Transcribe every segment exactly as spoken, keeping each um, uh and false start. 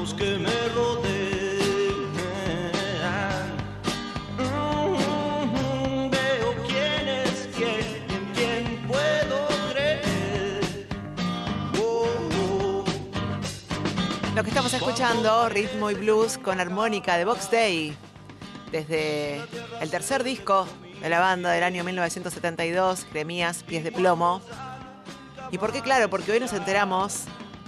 los que me rodean. Mm, veo quién es quién, en quién puedo creer. Oh, oh. Lo que estamos escuchando, ritmo y blues con armónica de Box Day, desde el tercer disco de la banda del año mil novecientos setenta y dos, Jeremías, Pies de Plomo. ¿Y por qué? Claro, porque hoy nos enteramos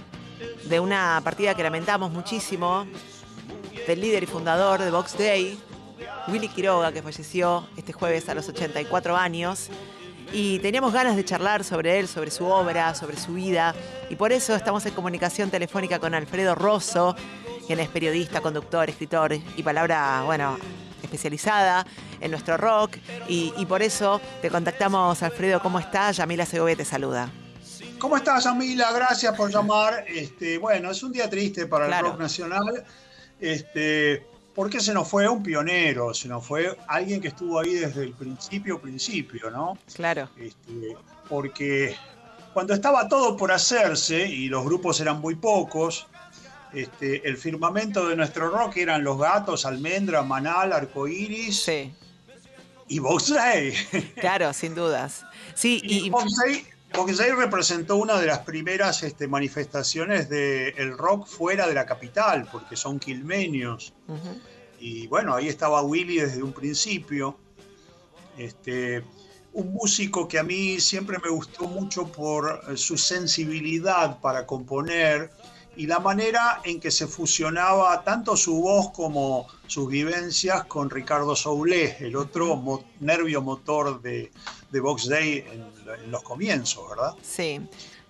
de una partida que lamentamos muchísimo, del líder y fundador de Box Day, Willy Quiroga, que falleció este jueves a los ochenta y cuatro años. Y teníamos ganas de charlar sobre él, sobre su obra, sobre su vida. Y por eso estamos en comunicación telefónica con Alfredo Rosso, quien es periodista, conductor, escritor y palabra, bueno, especializada en nuestro rock. Y, y por eso te contactamos, Alfredo. ¿Cómo estás? Yamila Segovia te saluda. ¿Cómo estás, Yamila? Gracias por llamar. Este, bueno, es un día triste para Claro. el rock nacional. Este, porque se nos fue un pionero, se nos fue alguien que estuvo ahí desde el principio, principio, ¿no? Claro. Este, porque cuando estaba todo por hacerse y los grupos eran muy pocos, este, el firmamento de nuestro rock eran Los Gatos, Almendra, Manal, Arcoiris Sí. y Box Day. Claro, sin dudas. Sí, Y, y, Box Day, Box Day representó una de las primeras este, manifestaciones del rock fuera de la capital, porque son quilmeños. uh-huh. Y bueno, ahí estaba Willy desde un principio. Este, un músico que a mí siempre me gustó mucho por su sensibilidad para componer y la manera en que se fusionaba tanto su voz como sus vivencias con Ricardo Soulé, el otro mo- nervio motor de, de Box Day en, en los comienzos, ¿verdad? Sí.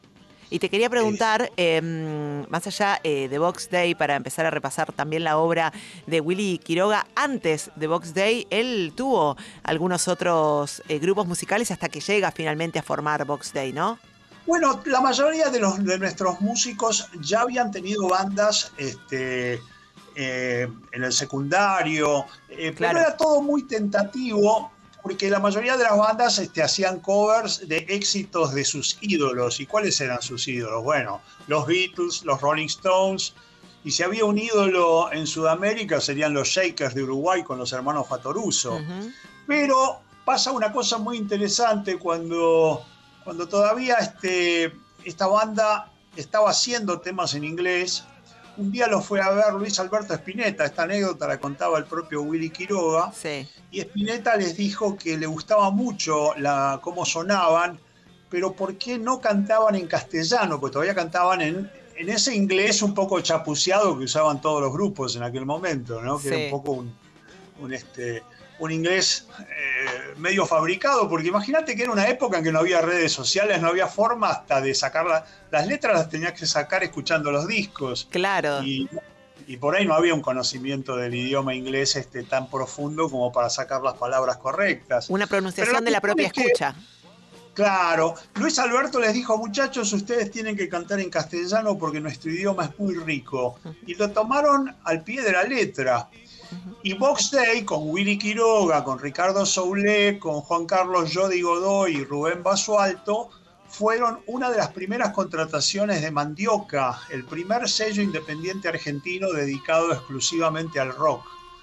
Y te quería preguntar, eh, más allá eh, de Box Day, para empezar a repasar también la obra de Willy Quiroga, antes de Box Day, él tuvo algunos otros eh, grupos musicales hasta que llega finalmente a formar Box Day, ¿no? Bueno, la mayoría de, los, de nuestros músicos ya habían tenido bandas este, eh, en el secundario, eh, Claro. pero era todo muy tentativo porque la mayoría de las bandas este, hacían covers de éxitos de sus ídolos. ¿Y cuáles eran sus ídolos? Bueno, los Beatles, los Rolling Stones, y si había un ídolo en Sudamérica serían los Shakers de Uruguay con los hermanos Fattoruso. Uh-huh. Pero pasa una cosa muy interesante cuando... Cuando todavía este, esta banda estaba haciendo temas en inglés, un día lo fue a ver Luis Alberto Spinetta. Esta anécdota la contaba el propio Willy Quiroga. Sí. Y Spinetta les dijo que le gustaba mucho la, cómo sonaban, pero ¿por qué no cantaban en castellano? Pues todavía cantaban en, en ese inglés un poco chapuceado que usaban todos los grupos en aquel momento, ¿no? Que Sí. era un poco un, un, este, un inglés eh, medio fabricado, porque imagínate que era una época en que no había redes sociales, no había forma hasta de sacar la, las letras, las tenías que sacar escuchando los discos. Claro. Y, y por ahí no había un conocimiento del idioma inglés este, tan profundo como para sacar las palabras correctas. Una pronunciación Pero de la propia es que, escucha. Claro, Luis Alberto les dijo, muchachos, ustedes tienen que cantar en castellano porque nuestro idioma es muy rico. Y lo tomaron al pie de la letra. Y Box Day, con Willy Quiroga, con Ricardo Soulé, con Juan Carlos Jody Godoy y Rubén Basualto, fueron una de las primeras contrataciones de Mandioca, el primer sello independiente argentino dedicado exclusivamente al rock.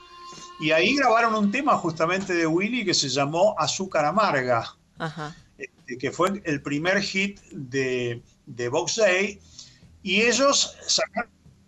Y ahí grabaron un tema justamente de Willy que se llamó Azúcar Amarga, Ajá. que fue el primer hit de, de Box Day. Y ellos sacaron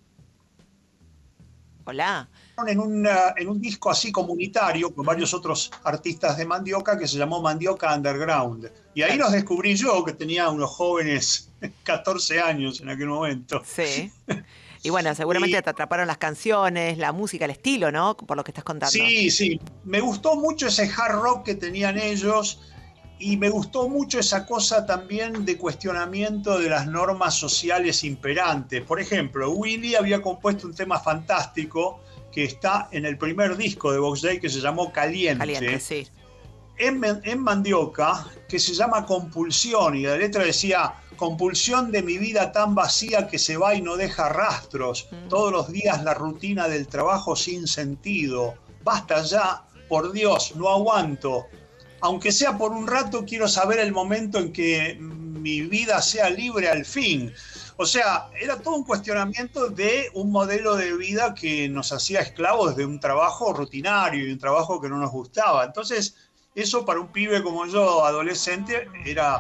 Hola. En, una, en un disco así comunitario con varios otros artistas de Mandioca que se llamó Mandioca Underground. Y ahí los descubrí yo, que tenía unos jóvenes catorce años en aquel momento. Sí. Y bueno, seguramente Y, te atraparon las canciones, la música, el estilo, ¿no? Por lo que estás contando. Sí, sí. Me gustó mucho ese hard rock que tenían ellos y me gustó mucho esa cosa también de cuestionamiento de las normas sociales imperantes. Por ejemplo, Willy había compuesto un tema fantástico que está en el primer disco de Box Day que se llamó Caliente. Caliente, sí. En, en Mandioca, que se llama Compulsión, y la letra decía: compulsión de mi vida tan vacía que se va y no deja rastros, mm. todos los días la rutina del trabajo sin sentido, basta ya, por Dios, no aguanto, aunque sea por un rato quiero saber el momento en que mi vida sea libre al fin. O sea, era todo un cuestionamiento de un modelo de vida que nos hacía esclavos de un trabajo rutinario y un trabajo que no nos gustaba. Entonces, eso para un pibe como yo, adolescente, era,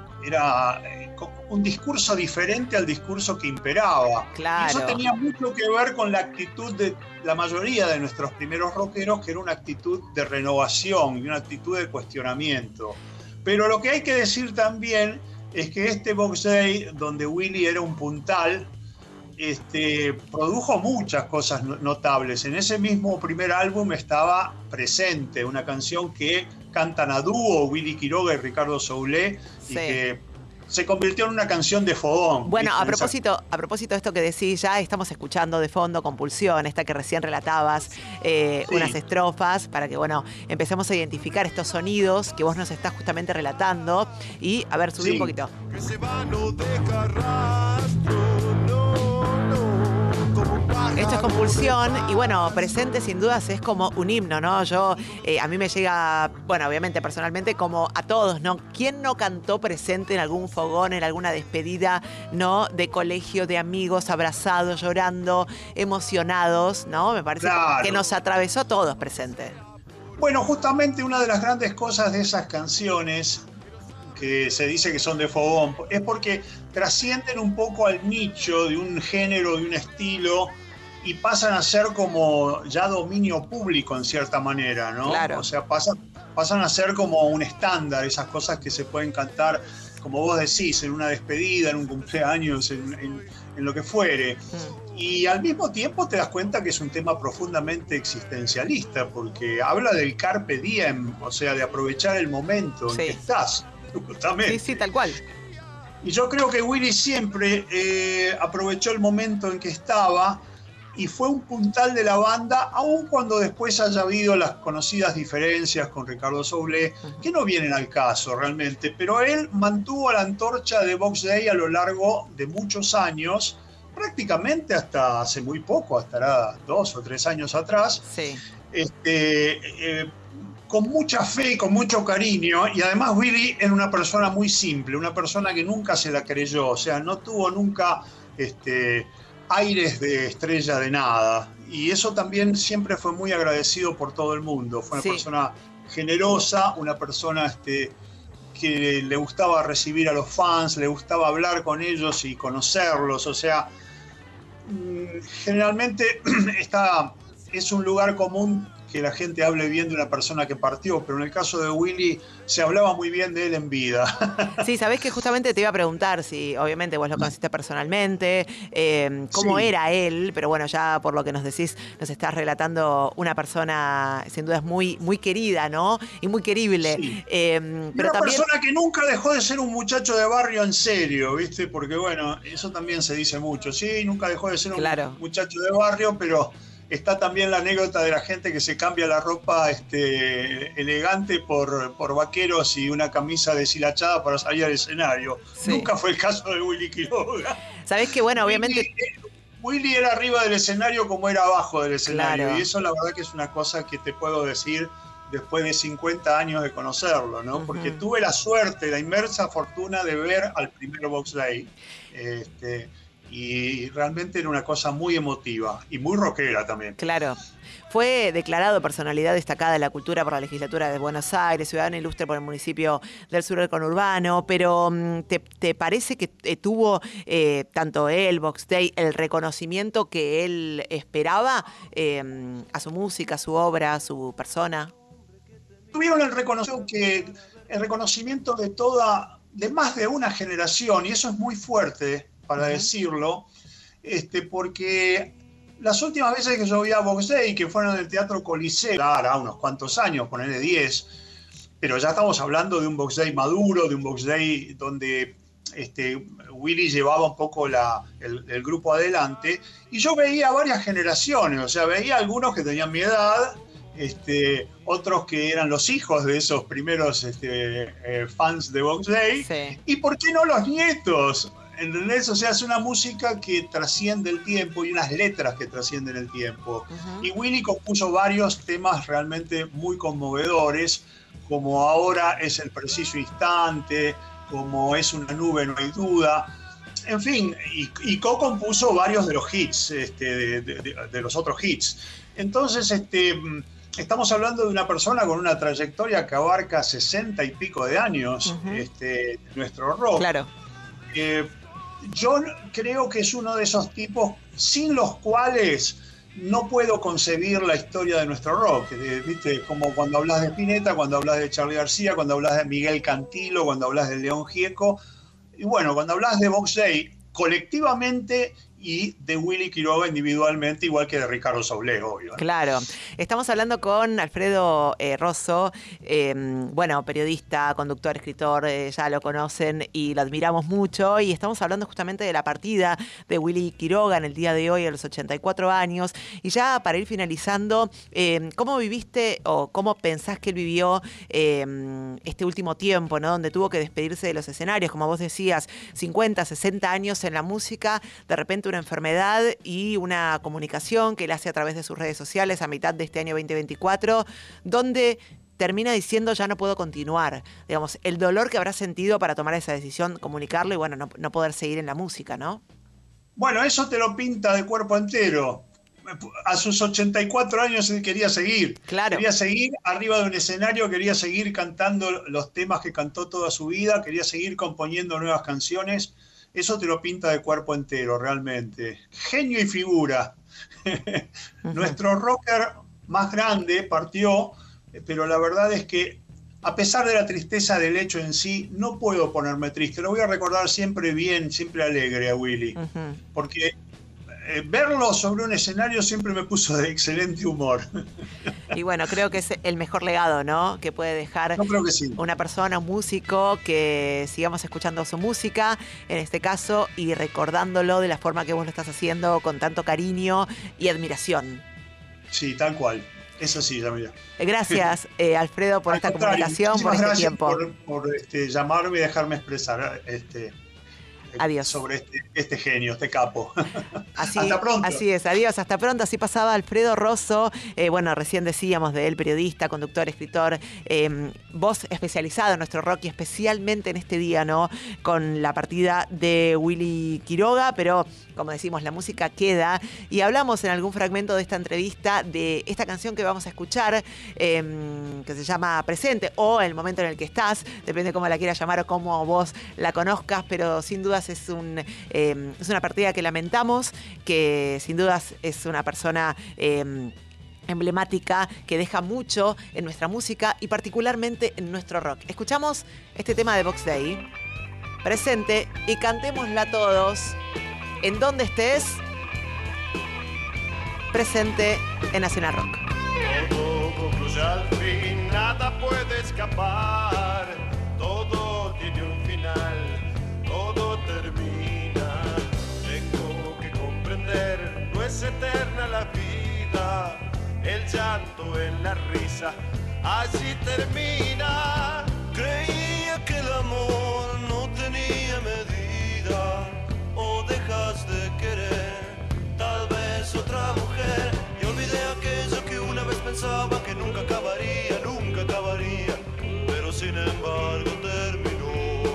era un discurso diferente al discurso que imperaba. Claro. Y eso tenía mucho que ver con la actitud de la mayoría de nuestros primeros rockeros, que era una actitud de renovación y una actitud de cuestionamiento. Pero lo que hay que decir también es que este Box Day, donde Willy era un puntal, este, produjo muchas cosas notables. En ese mismo primer álbum estaba Presente, una canción que cantan a dúo Willy Quiroga y Ricardo Soulé, sí. y que se convirtió en una canción de fogón. Bueno, a propósito, a propósito de esto que decís, ya estamos escuchando de fondo Compulsión, esta que recién relatabas, eh, sí. unas estrofas, para que, bueno, empecemos a identificar estos sonidos que vos nos estás justamente relatando. Y, a ver, subí sí. un poquito. Que se va, no deja rastro, no, no, como esto es Compulsión y bueno, Presente sin dudas es como un himno, ¿no? Yo, eh, a mí me llega, bueno, obviamente personalmente como a todos, ¿no? ¿Quién no cantó Presente en algún fogón, en alguna despedida, ¿no? De colegio, de amigos, abrazados, llorando, emocionados, ¿no? Me parece claro. que nos atravesó a todos Presente. Bueno, justamente una de las grandes cosas de esas canciones que se dice que son de fogón es porque trascienden un poco al nicho de un género, de un estilo, y pasan a ser como ya dominio público en cierta manera, ¿no? Claro. O sea, pasan, pasan a ser como un estándar, esas cosas que se pueden cantar, como vos decís, en una despedida, en un cumpleaños, en, en, en lo que fuere. Mm. Y al mismo tiempo te das cuenta que es un tema profundamente existencialista, porque habla del carpe diem, o sea, de aprovechar el momento sí. en que estás, justamente. Sí, sí, tal cual. Y yo creo que Willy siempre eh, aprovechó el momento en que estaba, y fue un puntal de la banda, aun cuando después haya habido las conocidas diferencias con Ricardo Soulé, que no vienen al caso realmente, pero él mantuvo la antorcha de Box Day a lo largo de muchos años, prácticamente hasta hace muy poco, hasta dos o tres años atrás, sí. este, eh, con mucha fe y con mucho cariño, y además Willy era una persona muy simple, una persona que nunca se la creyó, o sea, no tuvo nunca... Este, aires de estrella de nada, y eso también siempre fue muy agradecido por todo el mundo. Fue una sí. persona generosa, una persona este, que le gustaba recibir a los fans, le gustaba hablar con ellos y conocerlos, o sea, generalmente está, es un lugar común que la gente hable bien de una persona que partió, pero en el caso de Willy se hablaba muy bien de él en vida. Sí, sabés que justamente te iba a preguntar si obviamente vos lo conociste personalmente, eh, cómo sí. era él, pero bueno, ya por lo que nos decís, nos estás relatando una persona sin duda muy, muy querida, ¿no? Y muy querible. Sí. Eh, pero una también... persona que nunca dejó de ser un muchacho de barrio en serio, ¿viste? Porque bueno, eso también se dice mucho. Sí, nunca dejó de ser un claro. muchacho de barrio, pero... Está también la anécdota de la gente que se cambia la ropa este, elegante por, por vaqueros y una camisa deshilachada para salir al escenario. Sí. Nunca fue el caso de Willy Quiroga. Sabés que, bueno, obviamente... Willy, Willy era arriba del escenario como era abajo del escenario. Claro. Y eso la verdad que es una cosa que te puedo decir después de cincuenta años de conocerlo, ¿no? Uh-huh. Porque tuve la suerte, la inmensa fortuna de ver al primer Box Day. Este, y realmente era una cosa muy emotiva y muy rockera también. Claro. Fue declarado personalidad destacada de la cultura por la legislatura de Buenos Aires, ciudadano ilustre por el municipio del sur del conurbano, pero ¿te, te parece que tuvo eh, tanto él, Box Day, el reconocimiento que él esperaba eh, a su música, a su obra, a su persona? Tuvieron el reconocimiento, que, el reconocimiento de toda, de más de una generación, y eso es muy fuerte para uh-huh. decirlo, este, porque las últimas veces que yo vi a Box Day, que fueron en el Teatro Coliseo, claro, unos cuantos años, ponerle diez, pero ya estamos hablando de un Box Day maduro, de un Box Day donde este, Willy llevaba un poco la, el, el grupo adelante, y yo veía varias generaciones, o sea, veía algunos que tenían mi edad, este, otros que eran los hijos de esos primeros este, eh, fans de Box Day, sí. y ¿por qué no los nietos? ¿Entendés? O sea, es una música que trasciende el tiempo y unas letras que trascienden el tiempo. Uh-huh. Y Willy compuso varios temas realmente muy conmovedores, como Ahora es el preciso instante, como Es una nube, no hay duda. en fin, y, y co-compuso varios de los hits, este, de, de, de los otros hits. Entonces, este, estamos hablando de una persona con una trayectoria que abarca sesenta y pico de años, uh-huh. este, nuestro rock. Claro. Eh, yo creo que es uno de esos tipos sin los cuales no puedo concebir la historia de nuestro rock. Eh, ¿viste? Como cuando hablas de Spinetta, cuando hablas de Charly García, cuando hablas de Miguel Cantilo, cuando hablas de León Gieco. Y bueno, cuando hablas de Box Day colectivamente y de Willy Quiroga individualmente, igual que de Ricardo Soule, obvio. Claro. Estamos hablando con Alfredo eh, Rosso, eh, bueno, periodista, conductor, escritor, eh, ya lo conocen y lo admiramos mucho, y estamos hablando justamente de la partida de Willy Quiroga en el día de hoy a los ochenta y cuatro años. Y ya para ir finalizando, eh, ¿cómo viviste o cómo pensás que él vivió eh, este último tiempo, ¿no? Donde tuvo que despedirse de los escenarios, como vos decías, cincuenta, sesenta años en la música, de repente una enfermedad y una comunicación que él hace a través de sus redes sociales a mitad de este año veinte veinticuatro, donde termina diciendo ya no puedo continuar. Digamos, el dolor que habrá sentido para tomar esa decisión, comunicarlo y bueno, no, no poder seguir en la música, ¿no? Bueno, eso te lo pinta de cuerpo entero. A sus ochenta y cuatro años él quería seguir. Claro. Quería seguir arriba de un escenario, quería seguir cantando los temas que cantó toda su vida, quería seguir componiendo nuevas canciones. Eso te lo pinta de cuerpo entero, realmente. Genio y figura. Uh-huh. Nuestro rocker más grande partió, pero la verdad es que, a pesar de la tristeza del hecho en sí, no puedo ponerme triste. Lo voy a recordar siempre bien, siempre alegre a Willy. Uh-huh. Porque eh, verlo sobre un escenario siempre me puso de excelente humor. Y bueno, creo que es el mejor legado, ¿no? Que puede dejar Yo creo que sí. una persona, un músico, que sigamos escuchando su música, en este caso, y recordándolo de la forma que vos lo estás haciendo, con tanto cariño y admiración. Sí, tal cual. Eso sí, ya mira. Gracias, eh, Alfredo, por Al esta comunicación, por este tiempo. Por, por este, llamarme y dejarme expresar este, adiós. sobre este, este genio, este capo. Así, hasta pronto. Así es, adiós, hasta pronto. Así pasaba Alfredo Rosso, eh, bueno, recién decíamos de él, periodista, conductor, escritor, eh, voz especializada en nuestro rock y especialmente en este día, ¿no? Con la partida de Willy Quiroga, pero como decimos, la música queda. Y hablamos en algún fragmento de esta entrevista de esta canción que vamos a escuchar, eh, que se llama Presente, o El momento en el que estás, depende cómo la quieras llamar o cómo vos la conozcas, pero sin dudas es, un, eh, es una partida que lamentamos, que sin dudas es una persona Eh, emblemática, que deja mucho en nuestra música y particularmente en nuestro rock. Escuchamos este tema de Box Day, Presente, y cantémosla todos. En donde estés, presente en Nacional Rock. Todo concluye al fin, nada puede escapar. Todo tiene un final, todo termina. Tengo que comprender, no es eterna la vida. El llanto en la risa, así termina. Creía que el amor no tenía medida. O dejas de querer, tal vez otra mujer. Y olvidé aquello que una vez pensaba que nunca acabaría, nunca acabaría. Pero sin embargo terminó.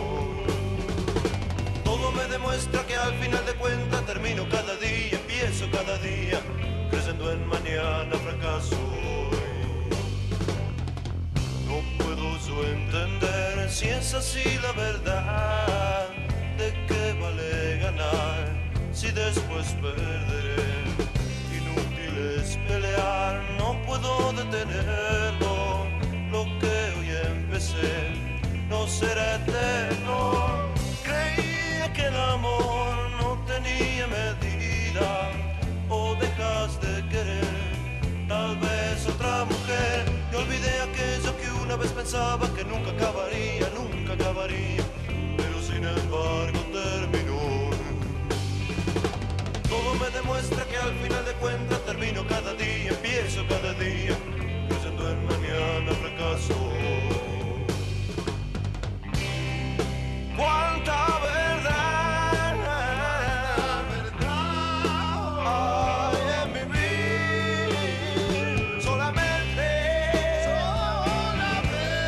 Todo me demuestra que al final de cuentas termino cada día, empiezo cada día, creyendo en mañana fracaso hoy. No puedo yo entender si es así la verdad. ¿De qué vale ganar si después perderé? Inútil es pelear, no puedo detenerlo. Lo que hoy empecé no será eterno. Creía que el amor no tenía medida. O dejas de querer, tal vez otra mujer. Y olvidé aquello que una vez pensaba que nunca acabaría, nunca acabaría. Sin embargo terminó. Todo me demuestra que al final de cuentas termino cada día, empiezo cada día, creyendo en mañana fracaso. Cuánta verdad, verdad hay en mi vida. Solamente,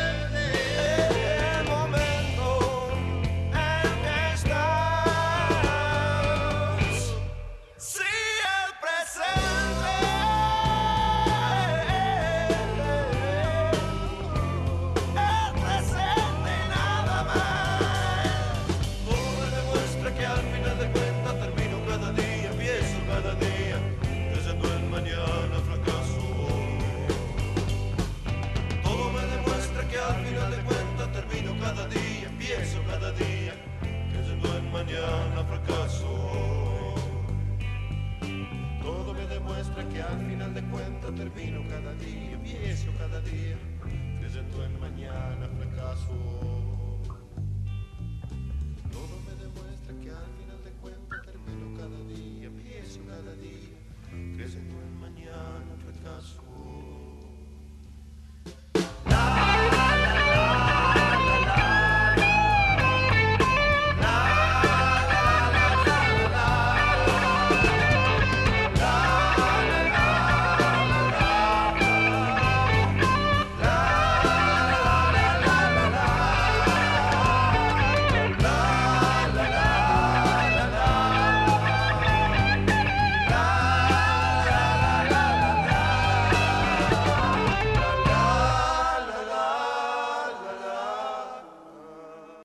solamente el momento. cuenta termino cada día, empiezo cada día, creyendo en mañana fracaso.